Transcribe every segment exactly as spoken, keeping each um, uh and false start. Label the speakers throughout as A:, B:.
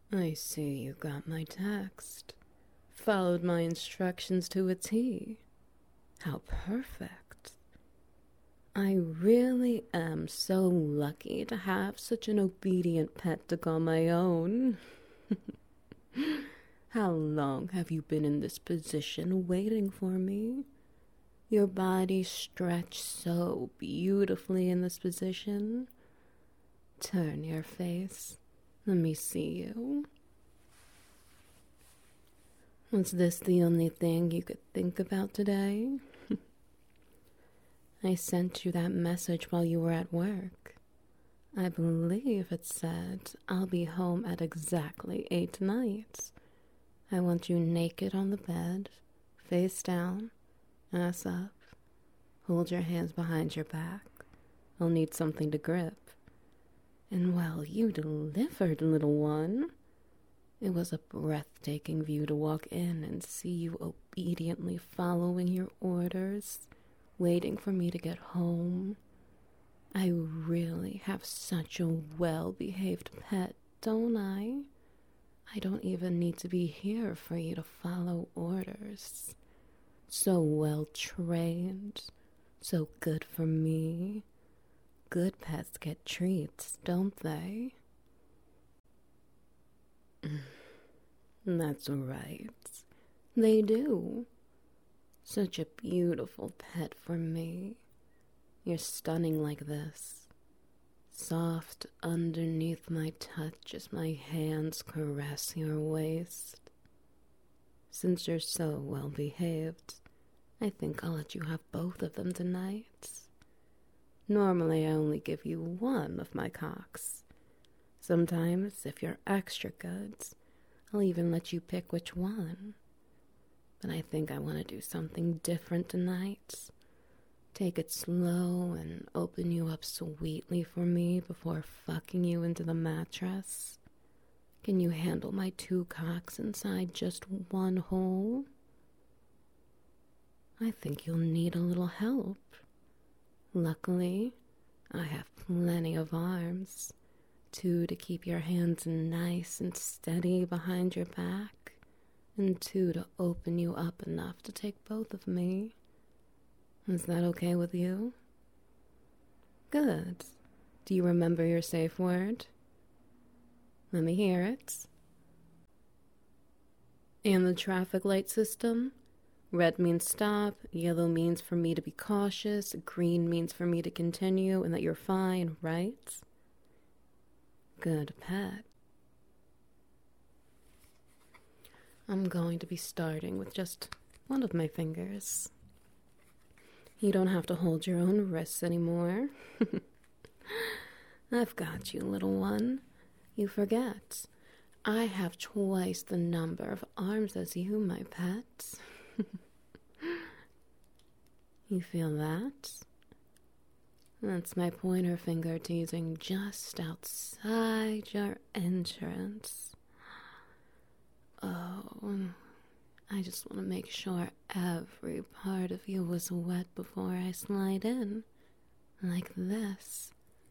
A: I see you got my text. Followed my instructions to a T. How perfect. I really am so lucky to have such an obedient pet to call my own. How long have you been in this position waiting for me? Your body stretched so beautifully in this position. Turn your face. Let me see you. Was this the only thing you could think about today? I sent you that message while you were at work. I believe it said, I'll be home at exactly eight tonight. I want you naked on the bed, face down, ass up. Hold your hands behind your back. I'll need something to grip. And well, you delivered, little one. It was a breathtaking view to walk in and see you obediently following your orders, waiting for me to get home. I really have such a well-behaved pet, don't I? I don't even need to be here for you to follow orders. So well-trained, so good for me. Good pets get treats, don't they? That's right. They do. Such a beautiful pet for me. You're stunning like this. Soft underneath my touch as my hands caress your waist. Since you're so well behaved, I think I'll let you have both of them tonight. Normally I only give you one of my cocks. Sometimes, if you're extra good, I'll even let you pick which one. But I think I want to do something different tonight. Take it slow and open you up sweetly for me before fucking you into the mattress. Can you handle my two cocks inside just one hole? I think you'll need a little help. Luckily, I have plenty of arms. Two to keep your hands nice and steady behind your back, and two to open you up enough to take both of me. Is that okay with you? Good. Do you remember your safe word? Let me hear it. And the traffic light system? Red means stop, yellow means for me to be cautious, green means for me to continue and that you're fine, right? Good pet. I'm going to be starting with just one of my fingers. You don't have to hold your own wrists anymore. I've got you, little one. You forget. I have twice the number of arms as you, my pet. You feel that? That's my pointer finger teasing just outside your entrance. Oh, I just want to make sure every part of you was wet before I slide in. Like this.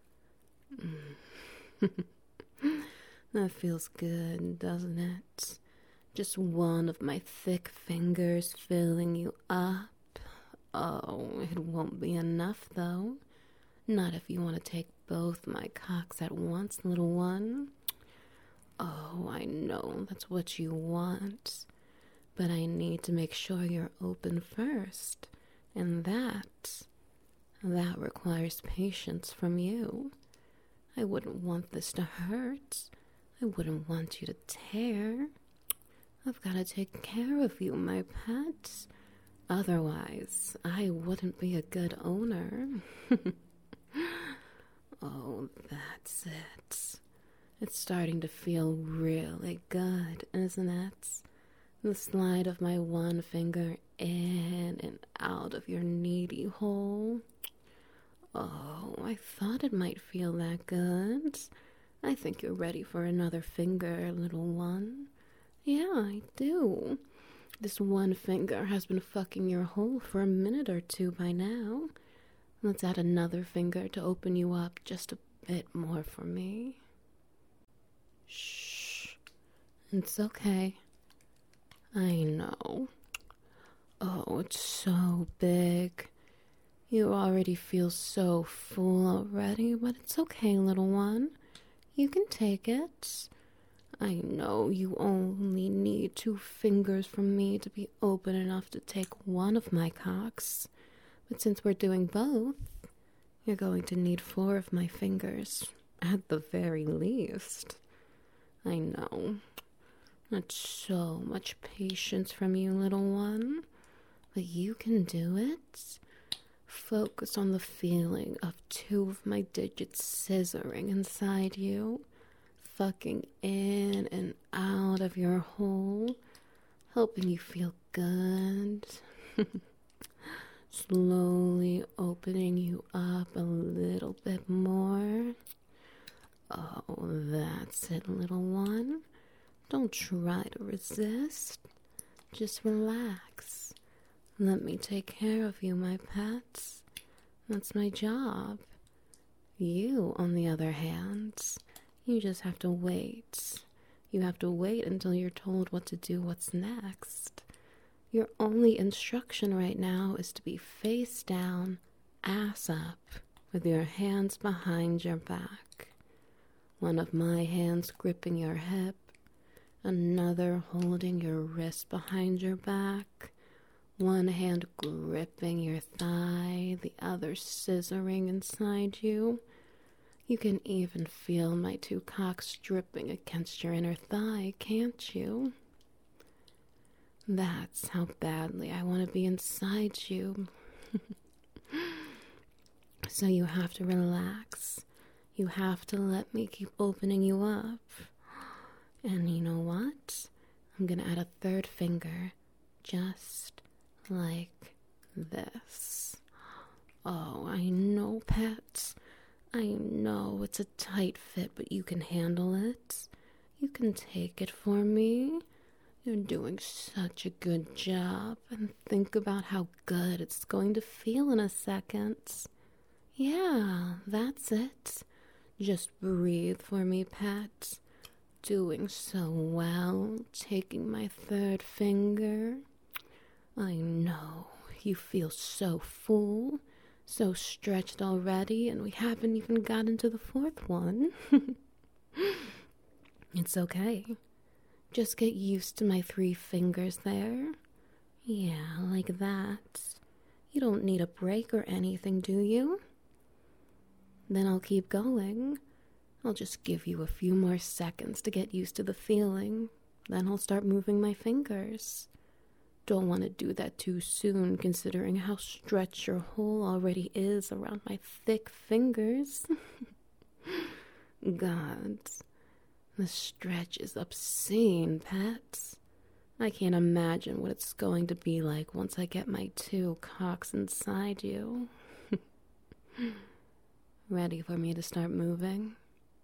A: That feels good, doesn't it? Just one of my thick fingers filling you up. Oh, it won't be enough, though. Not if you want to take both my cocks at once, little one. Oh, I know that's what you want. But I need to make sure you're open first. And that, that requires patience from you. I wouldn't want this to hurt. I wouldn't want you to tear. I've got to take care of you, my pet. Otherwise, I wouldn't be a good owner. Oh, that's it. It's starting to feel really good, isn't it? The slide of my one finger in and out of your needy hole. Oh, I thought it might feel that good. I think you're ready for another finger, little one. Yeah, I do. This one finger has been fucking your hole for a minute or two by now. Let's add another finger to open you up just a bit more for me. Shh. It's okay. I know. Oh, it's so big. You already feel so full already, but it's okay, little one. You can take it. I know you only need two fingers from me to be open enough to take one of my cocks. But since we're doing both, you're going to need four of my fingers, at the very least. I know. That's so much patience from you, little one. But you can do it. Focus on the feeling of two of my digits scissoring inside you, fucking in and out of your hole, helping you feel good. Slowly opening you up a little bit more. Oh, that's it, little one. Don't try to resist. Just relax. Let me take care of you, my pets. That's my job. You, on the other hand, you just have to wait. You have to wait until you're told what to do, what's next. Your only instruction right now is to be face down, ass up, with your hands behind your back. One of my hands gripping your hip, another holding your wrist behind your back, one hand gripping your thigh, the other scissoring inside you. You can even feel my two cocks dripping against your inner thigh, can't you? That's how badly I want to be inside you. So you have to relax. You have to let me keep opening you up. And you know what? I'm gonna add a third finger, just like this. Oh, I know, pets. I know it's a tight fit, but you can handle it. You can take it for me. You're doing such a good job. And think about how good it's going to feel in a second. Yeah, that's it. Just breathe for me, pet. Doing so well. Taking my third finger. I know. You feel so full. So stretched already, and we haven't even gotten to the fourth one. It's okay. Just get used to my three fingers there. Yeah, like that. You don't need a break or anything, do you? Then I'll keep going. I'll just give you a few more seconds to get used to the feeling. Then I'll start moving my fingers. Don't want to do that too soon, considering how stretched your hole already is around my thick fingers. God, the stretch is obscene, pets. I can't imagine what it's going to be like once I get my two cocks inside you. Ready for me to start moving?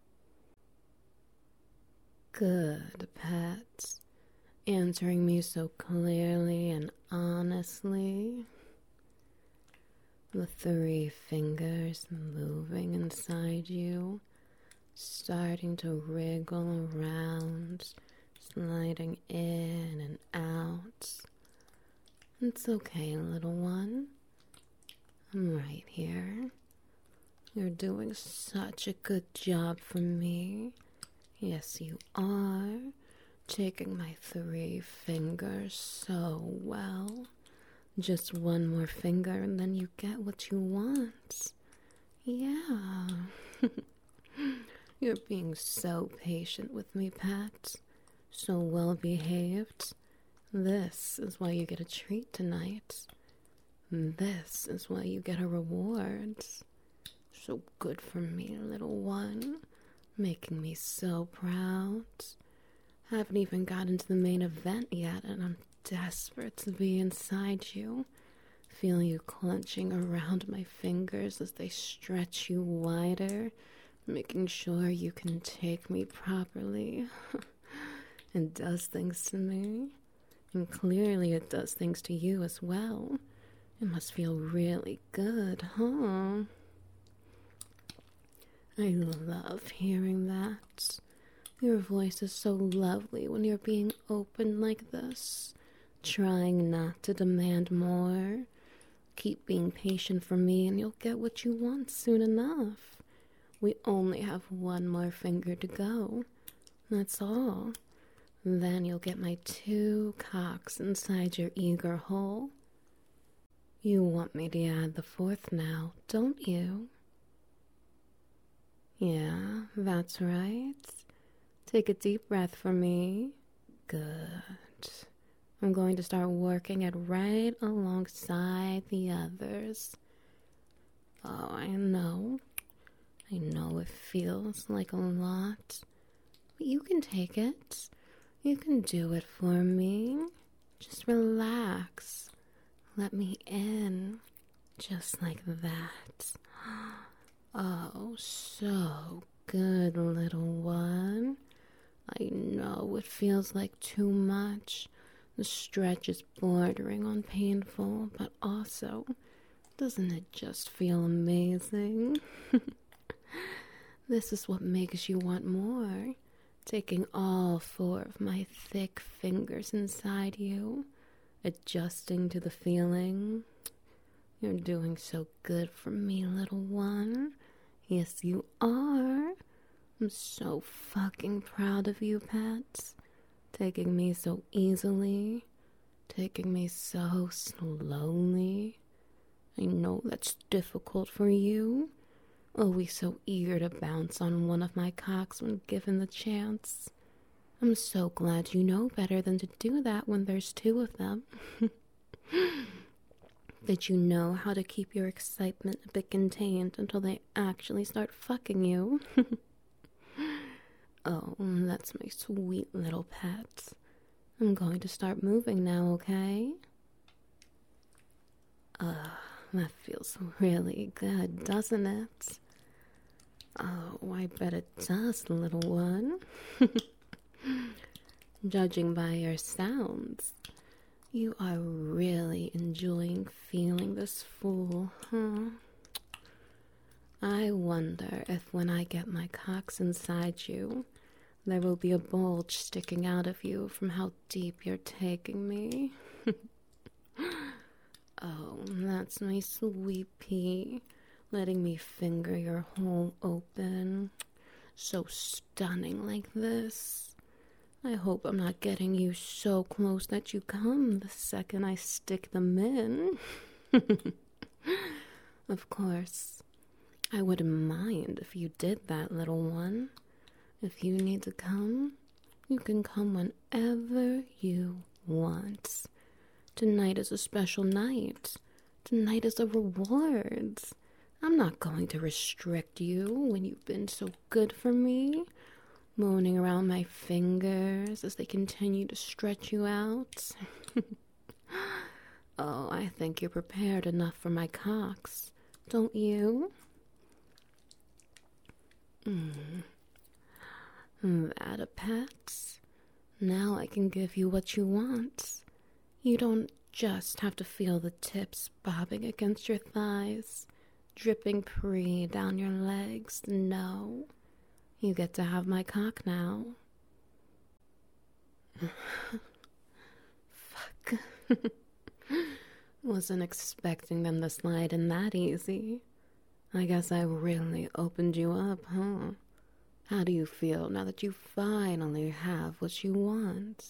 A: Good, pets. Answering me so clearly and honestly. The three fingers moving inside you, starting to wriggle around, sliding in and out. It's okay, little one. I'm right here. You're doing such a good job for me. Yes, you are. Taking my three fingers so well. Just one more finger and then you get what you want. Yeah. You're being so patient with me, pet. So well behaved. This is why you get a treat tonight. This is why you get a reward. So good for me, little one. Making me so proud. Haven't even gotten to the main event yet, and I'm desperate to be inside you. Feel you clenching around my fingers as they stretch you wider, making sure you can take me properly. It does things to me, and clearly it does things to you as well. It must feel really good, huh? I love hearing that. Your voice is so lovely when you're being open like this, trying not to demand more. Keep being patient for me and you'll get what you want soon enough. We only have one more finger to go. That's all. Then you'll get my two cocks inside your eager hole. You want me to add the fourth now, don't you? Yeah, that's right. Take a deep breath for me. Good. I'm going to start working it right alongside the others. Oh, I know. I know it feels like a lot, but you can take it. You can do it for me. Just relax. Let me in. Just like that. Oh, so good, little one. I know it feels like too much. The stretch is bordering on painful, but also, doesn't it just feel amazing? This is what makes you want more. Taking all four of my thick fingers inside you, adjusting to the feeling. You're doing so good for me, little one. Yes, you are. I'm so fucking proud of you, pets. Taking me so easily. Taking me so slowly. I know that's difficult for you. Always so eager to bounce on one of my cocks when given the chance. I'm so glad you know better than to do that when there's two of them. That you know how to keep your excitement a bit contained until they actually start fucking you. Oh, that's my sweet little pet. I'm going to start moving now, okay? Ugh. That feels really good, doesn't it? Oh, I bet it does, little one. Judging by your sounds, you are really enjoying feeling this fool, huh? I wonder if when I get my cocks inside you, there will be a bulge sticking out of you from how deep you're taking me. Oh, that's my sweet pea, letting me finger your hole open. So stunning like this. I hope I'm not getting you so close that you come the second I stick them in. Of course, I wouldn't mind if you did that, little one. If you need to come, you can come whenever you want. Tonight is a special night. Tonight is a reward. I'm not going to restrict you when you've been so good for me, moaning around my fingers as they continue to stretch you out. Oh, I think you're prepared enough for my cocks, don't you? Mm. That a pet? Now I can give you what you want. You don't just have to feel the tips bobbing against your thighs, dripping pre down your legs. No, you get to have my cock now. Fuck. Wasn't expecting them to slide in that easy. I guess I really opened you up, huh? How do you feel now that you finally have what you want?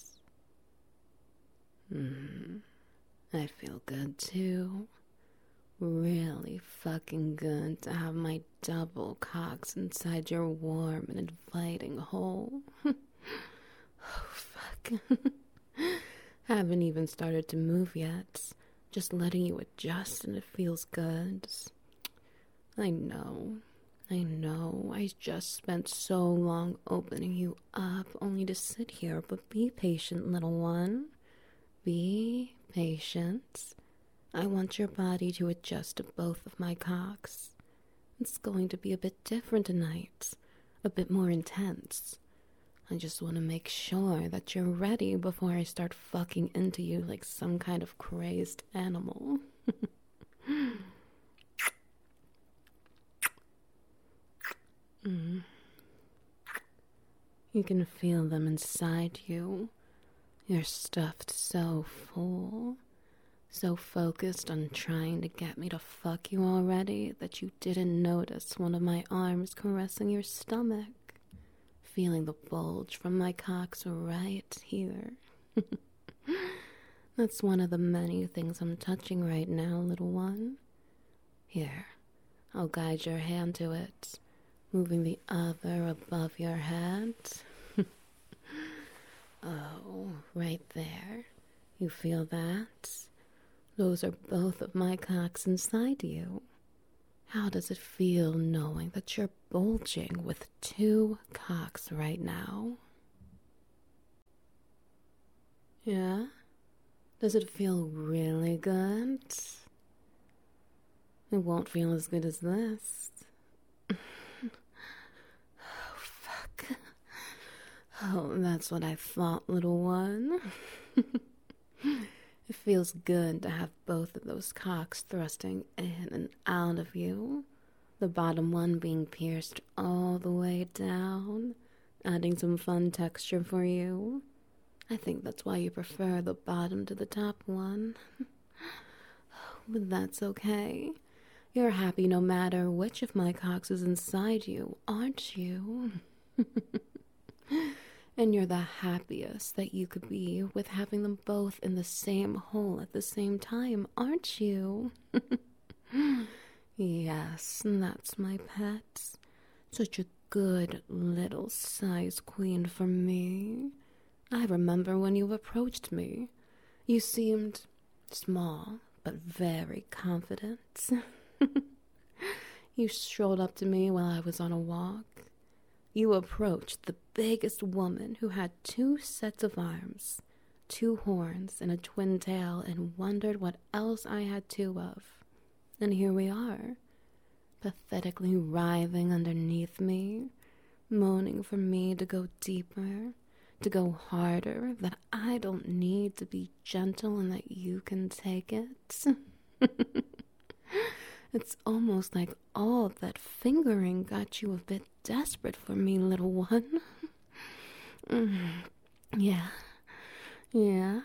A: Hmm. I feel good too. Really fucking good to have my double cocks inside your warm and inviting hole. Oh, fuck. Haven't even started to move yet. Just letting you adjust and it feels good. I know. I know. I just spent so long opening you up only to sit here, but be patient, little one. Be patient. I want your body to adjust to both of my cocks. It's going to be a bit different tonight, a bit more intense. I just want to make sure that you're ready before I start fucking into you like some kind of crazed animal. mm. You can feel them inside you. You're stuffed so full, so focused on trying to get me to fuck you already that you didn't notice one of my arms caressing your stomach, feeling the bulge from my cocks right here. That's one of the many things I'm touching right now, little one. Here, I'll guide your hand to it, moving the other above your head. Oh, right there. You feel that? Those are both of my cocks inside you. How does it feel knowing that you're bulging with two cocks right now? Yeah? Does it feel really good? It won't feel as good as this. Oh, fuck. Oh, that's what I thought, little one. It feels good to have both of those cocks thrusting in and out of you, the bottom one being pierced all the way down, adding some fun texture for you. I think that's why you prefer the bottom to the top one. But that's okay. You're happy no matter which of my cocks is inside you, aren't you? And you're the happiest that you could be with having them both in the same hole at the same time, aren't you? Yes, that's my pet. Such a good little size queen for me. I remember when you approached me. You seemed small, but very confident. You strolled up to me while I was on a walk. You approached the biggest woman who had two sets of arms, two horns, and a twin tail, and wondered what else I had two of. And here we are, pathetically writhing underneath me, moaning for me to go deeper, to go harder, that I don't need to be gentle and that you can take it. It's almost like all of that fingering got you a bit desperate for me, little one. Mm, yeah, yeah.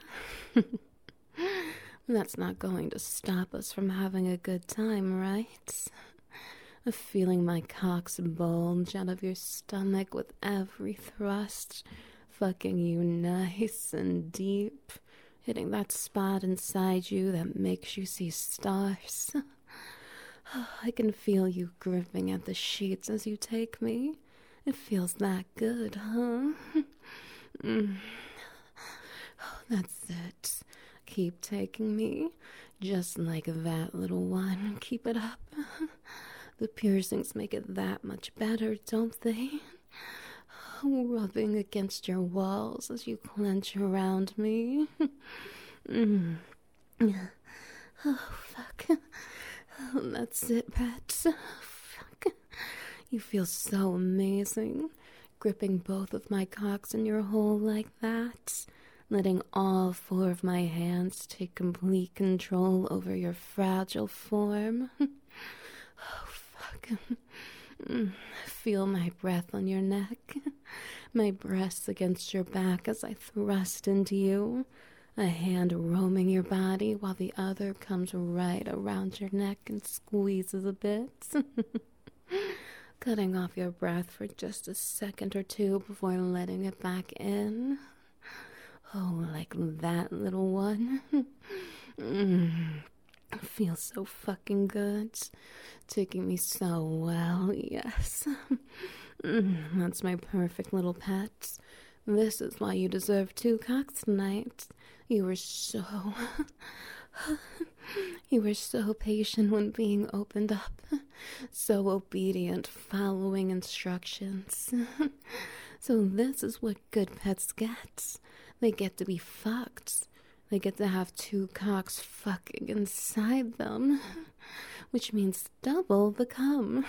A: That's not going to stop us from having a good time, right? Of feeling my cocks bulge out of your stomach with every thrust, fucking you nice and deep, hitting that spot inside you that makes you see stars. I can feel you gripping at the sheets as you take me. It feels that good, huh? Mm. Oh, that's it. Keep taking me. Just like that, little one. Keep it up. The piercings make it that much better, don't they? Rubbing against your walls as you clench around me. Mm. Oh, fuck. Oh, that's it, pet. Fuck. You feel so amazing, gripping both of my cocks in your hole like that, letting all four of my hands take complete control over your fragile form. Oh, fuck. Feel my breath on your neck, my breasts against your back as I thrust into you. A hand roaming your body while the other comes right around your neck and squeezes a bit. Cutting off your breath for just a second or two before letting it back in. Oh, like that, little one. Mm. Feels so fucking good. Taking me so well, yes. Mm, that's my perfect little pet. This is why you deserve two cocks tonight. You were so... you were so patient when being opened up. So obedient, following instructions. So this is what good pets get. They get to be fucked. They get to have two cocks fucking inside them. Which means double the cum.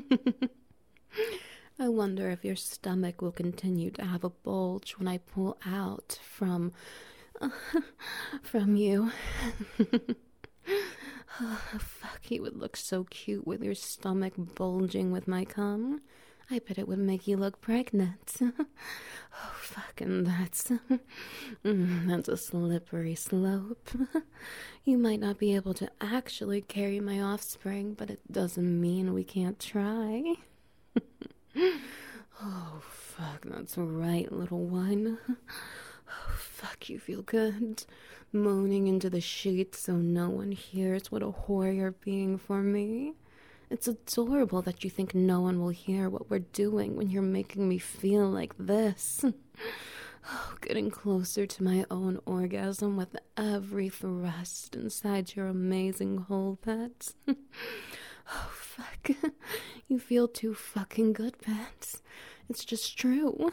A: I wonder if your stomach will continue to have a bulge when I pull out from... Uh, from you. Oh, fuck, you would look so cute with your stomach bulging with my cum. I bet it would make you look pregnant. Oh, fucking that's... mm, that's a slippery slope. You might not be able to actually carry my offspring, but it doesn't mean we can't try. Oh, fuck, that's right, little one. Oh, fuck, you feel good. Moaning into the sheets so no one hears what a whore you're being for me. It's adorable that you think no one will hear what we're doing when you're making me feel like this. Oh, getting closer to my own orgasm with every thrust inside your amazing hole, pet. Oh, fuck. You feel too fucking good, pets. It's just true.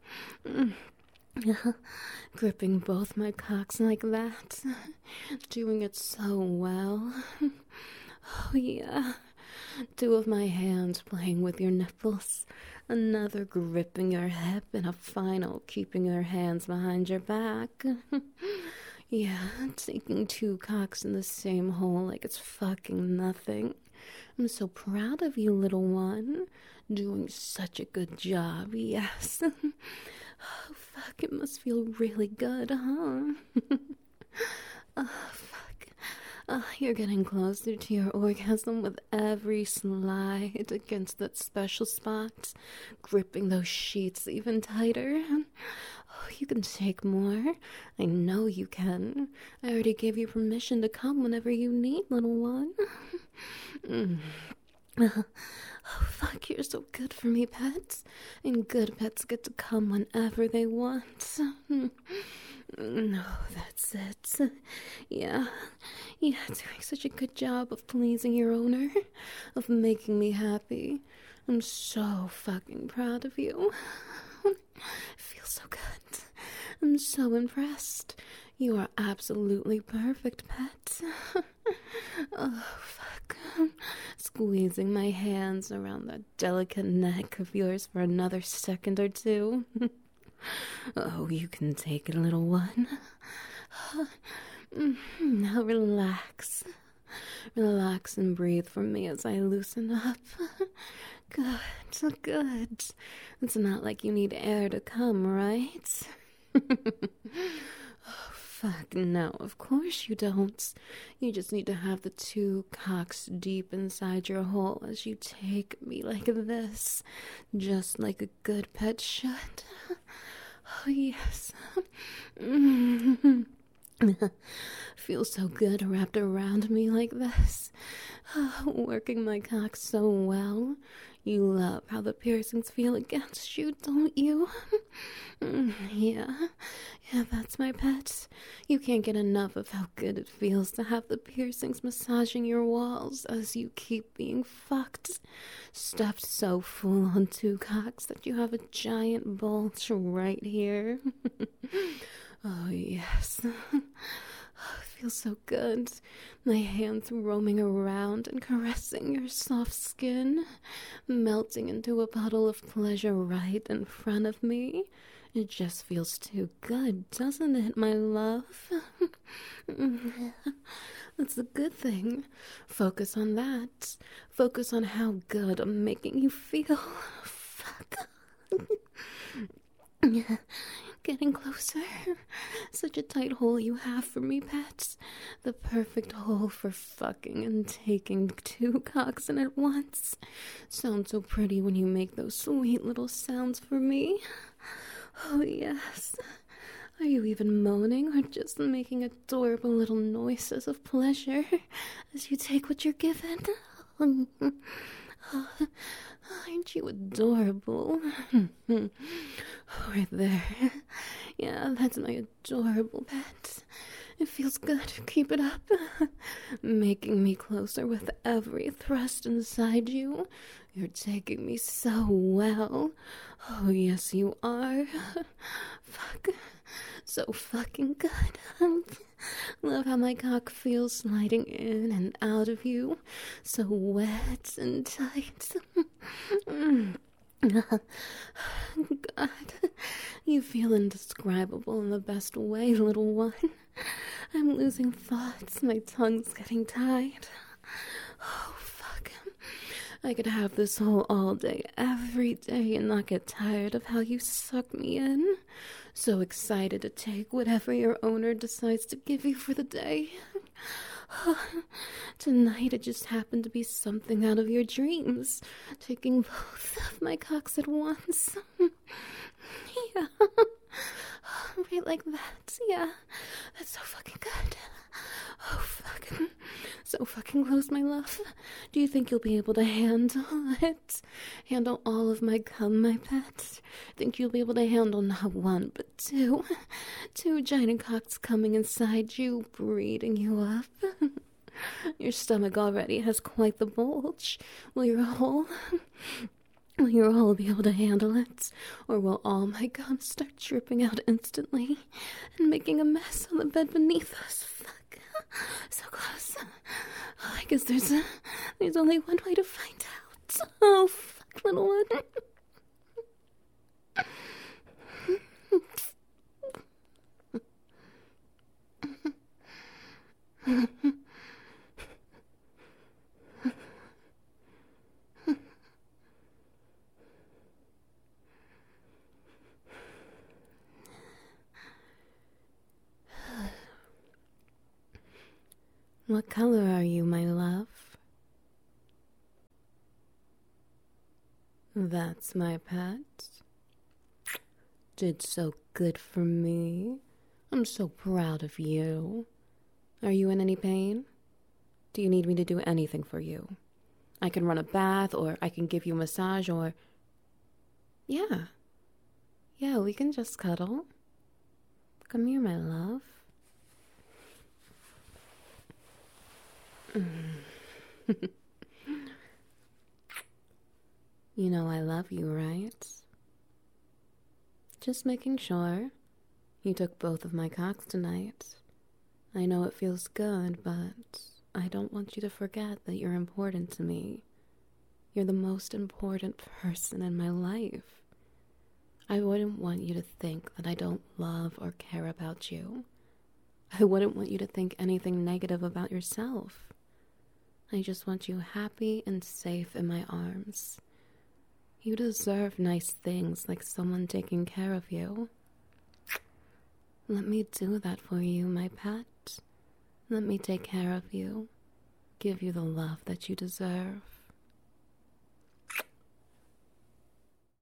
A: Gripping both my cocks like that. Doing it so well. Oh, yeah. Two of my hands playing with your nipples. Another gripping your hip, and a final keeping your hands behind your back. Yeah, taking two cocks in the same hole like it's fucking nothing. I'm so proud of you, little one. Doing such a good job, yes. Oh, fuck, it must feel really good, huh? Oh, fuck. Oh, you're getting closer to your orgasm with every slide against that special spot, gripping those sheets even tighter. Oh, you can take more. I know you can. I already gave you permission to come whenever you need, little one. Mm. Oh, fuck, you're so good for me, pets. And good pets get to come whenever they want. No, that's it. Yeah, yeah, doing such a good job of pleasing your owner, of making me happy. I'm so fucking proud of you. It feels so good. I'm so impressed. You are absolutely perfect, pet. Oh, fuck. Squeezing my hands around that delicate neck of yours for another second or two. Oh, you can take it, little one. Now relax. Relax and breathe for me as I loosen up. Good, good. It's not like you need air to come, right? Oh, fuck, no, of course you don't. You just need to have the two cocks deep inside your hole as you take me like this, just like a good pet should. Oh, yes. Feels so good wrapped around me like this. Oh, working my cock so well. You love how the piercings feel against you, don't you? Yeah, yeah, that's my pet. You can't get enough of how good it feels to have the piercings massaging your walls as you keep being fucked. Stuffed so full on two cocks that you have a giant bulge right here. Oh, yes. Oh, it feels so good. My hands roaming around and caressing your soft skin, melting into a puddle of pleasure right in front of me. It just feels too good, doesn't it, my love? That's a good thing. Focus on that. Focus on how good I'm making you feel. Fuck. Getting closer. Such a tight hole you have for me, pets. The perfect hole for fucking and taking two cocks in at once. Sounds so pretty when you make those sweet little sounds for me. Oh, yes. Are you even moaning or just making adorable little noises of pleasure as you take what you're given? Oh, aren't you adorable? Right there. Yeah, that's my adorable pet. It feels good. Keep it up. Making me closer with every thrust inside you. You're taking me so well. Oh, yes, you are. Fuck. So fucking good. Love how my cock feels sliding in and out of you. So wet and tight. God, you feel indescribable in the best way, little one. I'm losing thoughts. My tongue's getting tied. Oh, fuck. I could have this whole all day, every day, and not get tired of how you suck me in. So excited to take whatever your owner decides to give you for the day. Tonight it just happened to be something out of your dreams, taking both of my cocks at once. Yeah. Right like that. Yeah. That's so fucking good. Oh, fucking. So fucking close, my love. Do you think you'll be able to handle it? Handle all of my cum, my pet? Think you'll be able to handle not one, but two? Two giant cocks coming inside you, breeding you up? Your stomach already has quite the bulge. Will your hole... Will your hole be able to handle it? Or will all my gum start dripping out instantly and making a mess on the bed beneath us? Fuck. So close. I guess there's a, there's only one way to find out. Oh, fuck, little one. What color are you, my love? That's my pet. Did so good for me. I'm so proud of you. Are you in any pain? Do you need me to do anything for you? I can run a bath, or I can give you a massage, or... Yeah. Yeah, we can just cuddle. Come here, my love. You know I love you, right? Just making sure. You took both of my cocks tonight. I know it feels good, but I don't want you to forget that you're important to me. You're the most important person in my life. I wouldn't want you to think that I don't love or care about you. I wouldn't want you to think anything negative about yourself. I just want you happy and safe in my arms. You deserve nice things like someone taking care of you. Let me do that for you, my pet. Let me take care of you. Give you the love that you deserve.